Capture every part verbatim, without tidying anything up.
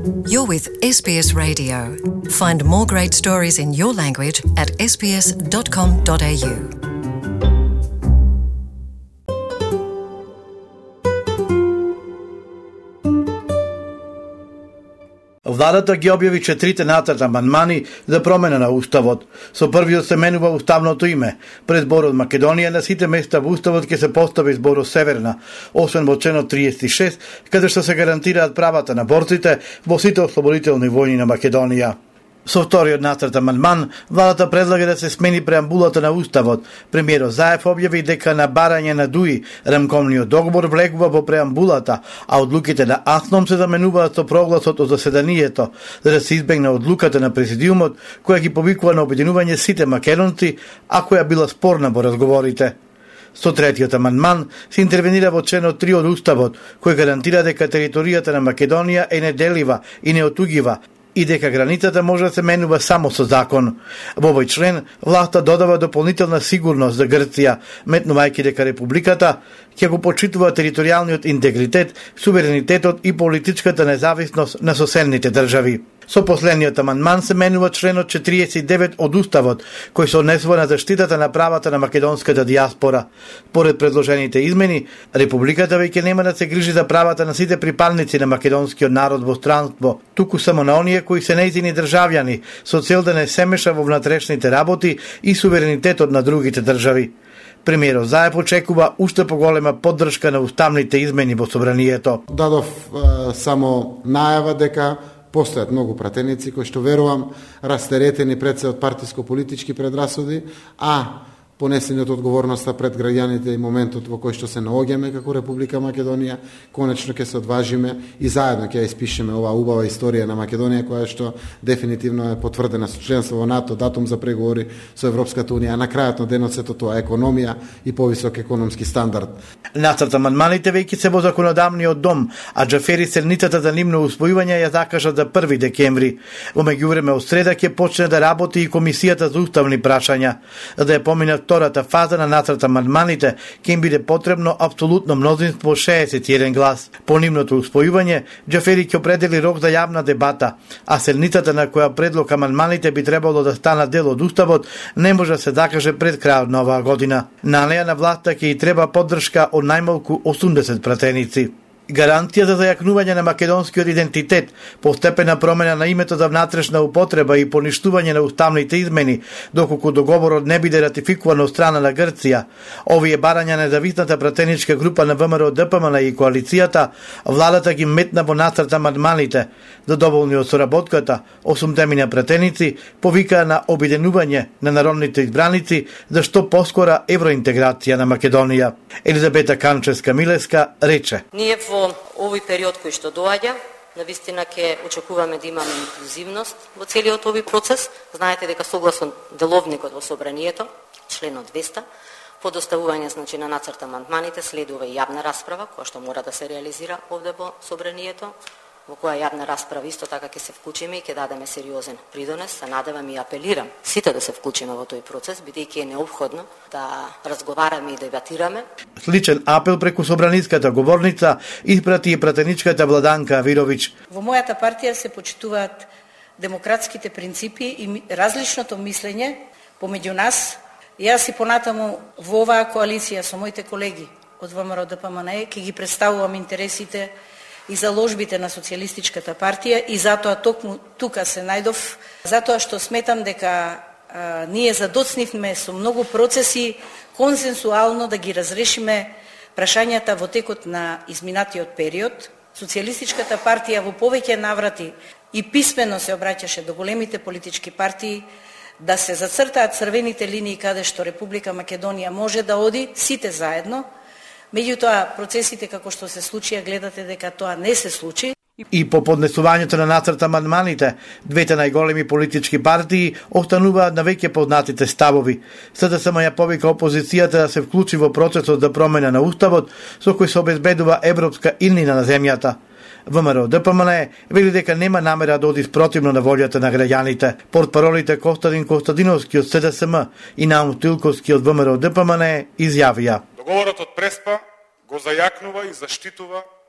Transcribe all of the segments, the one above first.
You're with S B S Radio. Find more great stories in your language at s b s dot com dot a u. Владата ги објави четирите нацрт амандмани за промена на Уставот. Со првиот се менува уставното име. Пред зборот Македонија на сите места во Уставот ќе се постави зборот Северна, освен во членот триесет и шест, каде што се гарантираат правата на борците во сите ослободителни војни на Македонија. Со вториот нацрт амандман, владата предлага да се смени преамбулата на Уставот. Премиерот Заев објави дека на барање на ДУИ рамкомниот договор влегува во преамбулата, а одлуките на АСНОМ се заменуваат со прогласот од заседанието, за да се избегне одлуката на президиумот која ги повикува на обединување сите македонци, а која била спорна во разговорите. Со третиот амандман се интервенира во членот три од Уставот, кој гарантира дека територијата на Македонија е неделива и неотугива, и дека границата може да се менува само со закон. Во овој член, власта додава дополнителна сигурност за Грција, метнувајќи дека Републиката ќе го почитува територијалниот интегритет, суверенитетот и политичката независност на соседните држави. Со последниот амандман се менува членот четириесет и девет од Уставот, кој се однесува на заштитата на правата на македонската диаспора. Поред предложените измени, Републиката веќе нема да се грижи за правата на сите припадници на македонскиот народ во странство, туку само на оние кои се нејзини државјани, со цел да не се меша во внатрешните работи и суверенитетот на другите држави. Премиерот Заев очекува уште поголема поддршка на уставните измени во собранието. Дадов е, само најава дека постојат многу пратеници кои што верувам растеретени пред се од партиско-политички предрасуди, а понесени од одговорноста пред граѓаните и моментот во кој што се наоѓаме како Република Македонија, конечно ќе се одважиме и заедно ќе ја испишеме оваа убава историја на Македонија, која што дефинитивно е потврдена со членство во НАТО, датум за преговори со Европската унија, а на крајот на денот сето тоа економија и повисок економски стандард. Нацрт амандманите веќе се во законодавниот дом, а Џафери седницата за нивно усвојување ја закажа за први декември. Во меѓувреме од среда ќе почне да работи и комисијата за уставни прашања, за да ја помине втората фаза на нацрт амандманите, ќе им биде потребно апсолутно мнозинство шеесет и еден глас. По нивното усвојување, Џафери ќе определи рок за јавна дебата, а седницата на која предлог амандманите би требало да станат дел од Уставот не може да се закаже пред крајот на оваа година. На неја на власта ќе и треба поддршка од најмалку осумдесет пратеници. Гарантија за зајакнување на македонскиот идентитет, постепена промена на името за внатрешна употреба и поништување на уставните измени, доколку договорот не биде ратификуван од страна на Грција. Овие барања на независната пратеничка група на ВМРО Д П М Н и коалицијата, владата ги метна во нацрт амандманите. Задоволни од соработката, осумте мина пратеници повикаа на обединување на народните избраници за што поскора евроинтеграција на Македонија. Елизабета Канчевска-Милеска рече: Ние во овој период кој што доаѓа, навистина ќе очекуваме да имаме инклузивност во целиот овој процес. Знаете дека согласно деловникот во собранието, членот двеста, по доставување значи на нацрт амандманите следува и јавна расправа, која што мора да се реализира овде во собранието, во која јавна расправа исто така ќе се вклучиме и ќе дадеме сериозен придонес. Се надевам и апелирам сите да се вклучиме во тој процес, бидејќи е неопходно да разговараме и дебатираме. Сличен апел преку собраниската говорница испрати и пратеничката Владанка Авировиќ. Во мојата партија се почитуваат демократските принципи и различното мислење помеѓу нас. Јас и понатаму во оваа коалиција со моите колеги од ВМРО Д П М Н ќе ги представувам интересите и заложбите на Социјалистичката партија и затоа токму тука се најдов, затоа што сметам дека а, ние задоцнивме со многу процеси консенсуално да ги разрешиме прашањата во текот на изминатиот период. Социјалистичката партија во повеќе наврати и писмено се обраќаше до големите политички партии да се зацртаат црвените линии каде што Република Македонија може да оди сите заедно. Меѓутоа, процесите како што се случија, гледате дека тоа не се случи. И по поднесувањето на нацрт амандманите, двете најголеми политички партии остануваат на веќе познатите ставови. С Д С М ја повика опозицијата да се вклучи во процесот за промена на Уставот, со кој се обезбедува европска иднина на земјата. ВМРО Д П М Н вели дека нема намера да оди спротивно на волјата на граѓаните. Портпаролите Костадин Костадиновски од С Д С М и Наум Тилковски од ВМРО Д П М Н изјавија: Договорот од Преспа го зајакнува и заштитува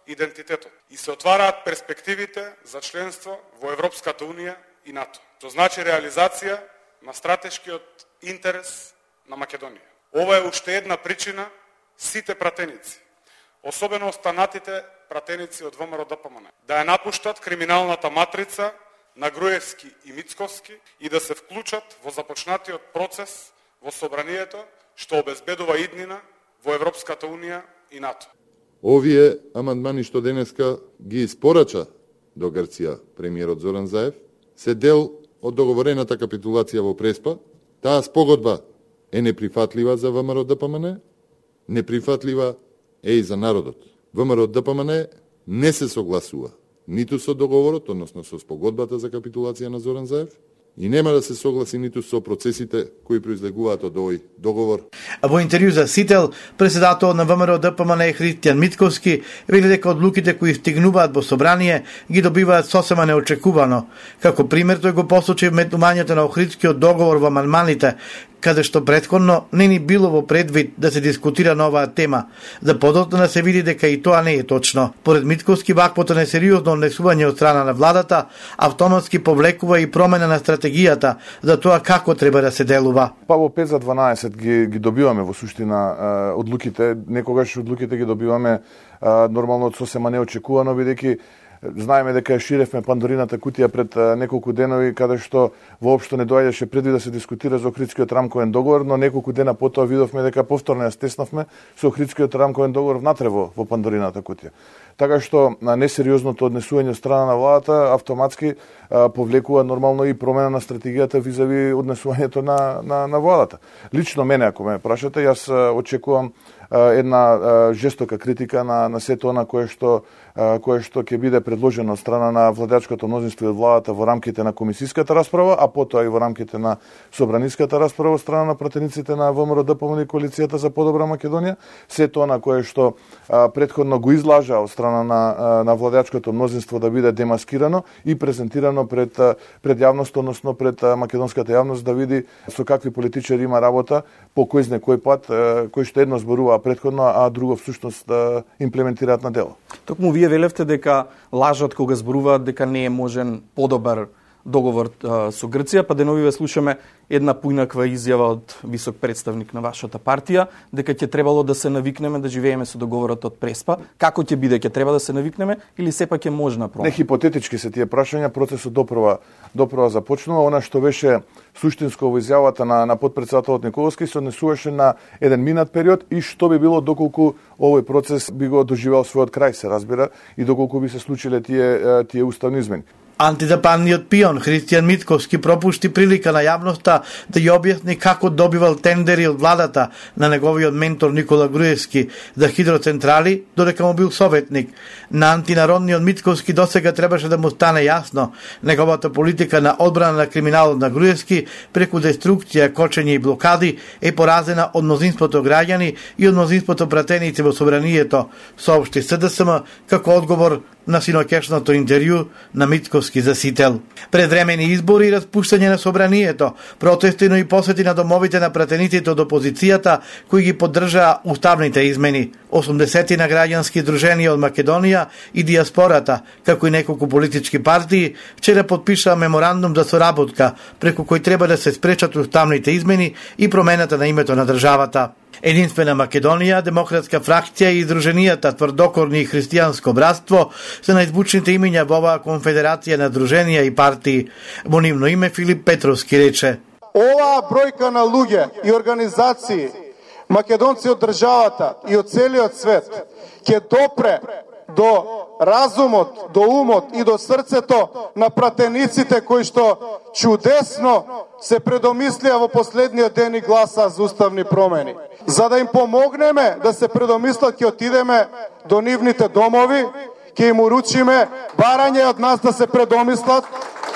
идентитетот и се отвараат перспективите за членство во Европската Унија и НАТО. Тоа значи реализација на стратешкиот интерес на Македонија. Ова е уште една причина сите пратеници, особено останатите пратеници од ВМРО-ДПМН, да ја напуштат криминалната матрица на Груевски и Мицковски и да се вклучат во започнатиот процес во собранието што обезбедува иднина во Европската Унија и НАТО. Овие амандмани што денеска ги испорача до Грција премиерот Зоран Заев се дел од договорената капитулација во Преспа. Таа спогодба е неприфатлива за ВМРО-ДПМН, неприфатлива е и за народот. ВМРО-ДПМН не се согласува ниту со договорот, односно со спогодбата за капитулација на Зоран Заев, и нема да се согласи ниту со процесите кои произлегуваат од овој договор. А во интервју за Сител, председател на ВМРО-ДПМН Христијан Мицковски вели дека одлуките кои стигнуваат во собрание ги добиваат сосема неочекувано. Како пример тој го посочи вметнувањето на Охридскиот договор во амандманите, каде што претходно не ни било во предвид да се дискутира на оваа тема. За подоцна да се види дека и тоа не е точно. Поред Мицковски, ваквото несериозно однесување од страна на владата автоматски повлекува и промена на стратегијата за тоа како треба да се делува. Па во пет за дванаесет ги, ги добиваме во суштина одлуките, некогаш одлуките ги добиваме нормално сосема неочекувано, бидејќи знаеме дека ширевме Пандорината кутија пред неколку денови, каде што воопшто не доаѓаше предвид да се дискутира за Охридскиот рамковен договор, но неколку дена потоа видовме дека повторно ја стеснавме со Охридскиот рамковен договор внатре во, во Пандорината кутија. Така што несериозното однесување од страна на владата автоматски а, повлекува нормално и промена на стратегијата визави однесувањето на, на, на владата. Лично мене, ако ме прашате, јас а, очекувам а, една а, жестока критика на, на сето она кое што кое што ќе биде предложено од страна на владачкото мнозинство и од владата во рамките на комисиската расправа, а потоа и во рамките на собраниската расправа од страна на пратениците на ВМРО-ДПМН и коалицијата за подобра Македонија. Сето она кое што а, претходно го излажа од страна на, а, на владачкото мнозинство да биде демаскирано и презентирано пред, пред јавност, односно пред македонската јавност да види со какви политичари има работа, по кој знае кој пат, а, кој што едно зборува претходно, а друго всушност да имплементираат на дело. Токму вие велевте дека лажат кога зборуваат дека не е можен подобар договор а, со Грција, па деновиве слушаме една поинаква изјава од висок представник на вашата партија, дека ќе требало да се навикнеме да живееме со договорот од Преспа. Како ќе биде, ќе треба да се навикнеме или сепак е можна промена? Не хипотетички се тие прашања, процесот допрва допрва започнува. Она што беше суштинско во изјавата на на потпредседателот Николовски се однесуваше на еден минат период и што би било доколку овој процес би го доживел својот крај, се разбира, и доколку би се случиле тие тие уставни измени. Антидапанниот пион Христијан Мицковски пропушти прилика на јавноста да ја објасни како добивал тендери од владата на неговиот ментор Никола Груевски за хидроцентрали, додека му бил советник. На антинародниот Мицковски досега требаше да му стане јасно неговата политика на одбрана на криминалот на Груевски преку деструкција, кочење и блокади е поразена од мнозинството граѓани и од мнозинството пратеници во собранието, соопшти СДСМ како одговор на синокешното интервју на Мицковски за Сител. Предвремени избори и распуштање на собранието, протести, но и посети на домовите на пратениците од опозицијата кои ги поддржаа уставните измени. осумдесет на граѓански друженија од Македонија и диаспората, како и неколку политички партии, вчера подпишаа меморандум за соработка, преку кој треба да се спречат уставните измени и промената на името на државата. Единствена Македонија, Демократска фракција и Друженијата Тврдокорни и Христијанско братство се најзвучните имиња во оваа конфедерација на друженија и партии. Во нивно име Филип Петровски рече: Оваа бројка на луѓе и организации, македонци од државата и од целиот свет, ќе допре до разумот, до умот и до срцето на пратениците кои што чудесно се предомислија во последниот ден и гласа за уставни промени. За да им помогнеме да се предомислат, ќе отидеме до нивните домови, ќе им уручиме барање од нас да се предомислат,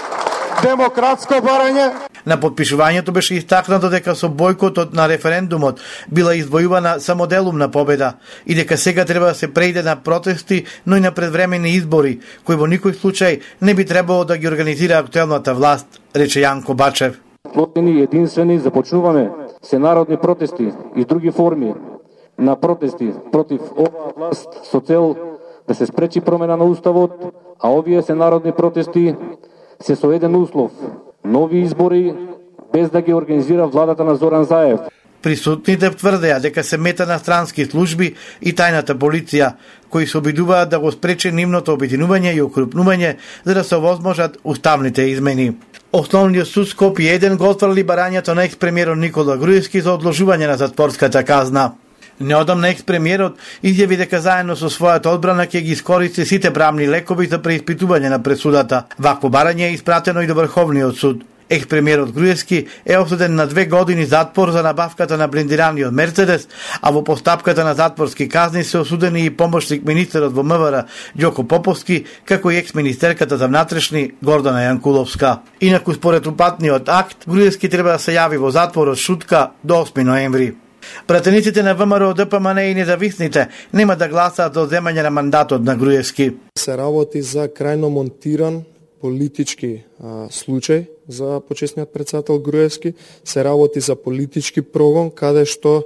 демократско барање. На подпишувањето беше истакнато дека со бојкотот на референдумот била извојувана самоделумна победа и дека сега треба да се преиде на протести, но и на предвремени избори, кои во никој случај не би требало да ги организира актуелната власт, рече Јанко Бачев. Сплотени и единствени започнуваме се народни протести и други форми на протести против оваа власт со цел да се спречи промена на уставот, а овие се народни протести се со еден услов – нови избори без да ги организира владата на Зоран Заев. Присутните тврдеа дека се мета на странски служби и тајната полиција, кои се обидуваат да го спрече нивното обединување и окрупнување за да се овозможат уставните измени. Основниот суд Скопје еден го отфрли барањето на екс-премиерот Никола Груевски за одложување на затворската казна. Неодамна екс-премиерот изјави дека заедно со својата одбрана ќе ги искористи сите правни лекови за преиспитување на пресудата. Вакво барање е испратено и до Врховниот суд. Екс-премиерот Груевски е осуден на две години затвор за набавката на блиндираниот Мерцедес, а во постапката на затворски казни се осудени и помошник министерот во МВР Ѓоко Поповски, како и екс-министерката за внатрешни Гордана Јанкуловска. Инаку според упатниот акт, Груевски треба да се јави во затворот Шутка до осми ноември. Пратениците на ВМРО Д П М Н и независните нема да гласаат за земање на мандатот на Груевски. Се работи за крајно монтиран политички а, случај за почесниот председател Груевски, се работи за политички прогон, каде што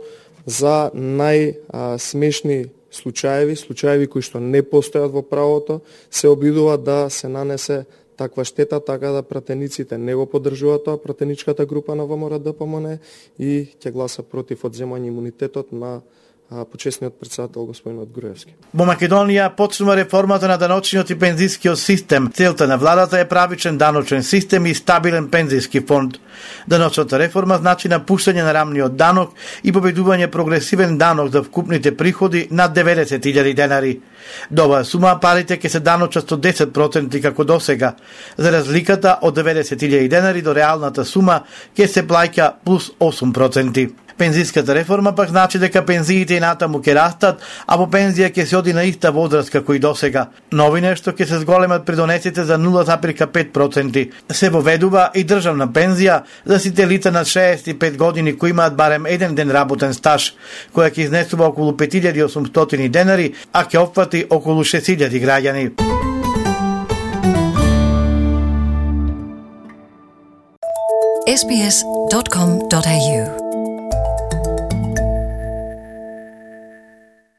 за најсмешни случаеви, случаеви кои што не постојат во правото, се обидува да се нанесе таква штета, така да пратениците не го поддржуваат тоа, пратеничката група на ВМРО Д П М Н и ќе гласа против одземање имунитетот на почесниот председател господинот Груевски. Во Македонија почнува реформата на даночниот и пензискиот систем. Целта на владата е правичен даночен систем и стабилен пензиски фонд. Даночната реформа значи напуштање на рамниот данок и победување прогресивен данок за вкупните приходи над деветдесет илјади денари. До оваа сума парите ќе се даночат со десет проценти како досега. За разликата од деветдесет илјади денари до реалната сума ќе се плаќа плюс осум проценти. Пензиската реформа пак значи дека пензиите и натаму ќе растат, а по пензија ќе се оди на иста возраст како и досега. Нови нешто ќе се зголемат придонесите за нула запирка пет проценти. Се воведува и државна пензија за сите лица на шеесет и пет години кои имаат барем еден ден работен стаж, која ќе изнесува околу пет илјади и осумстотини денари, а ќе опфати околу шест илјади граѓани. ес би ес dot com dot a u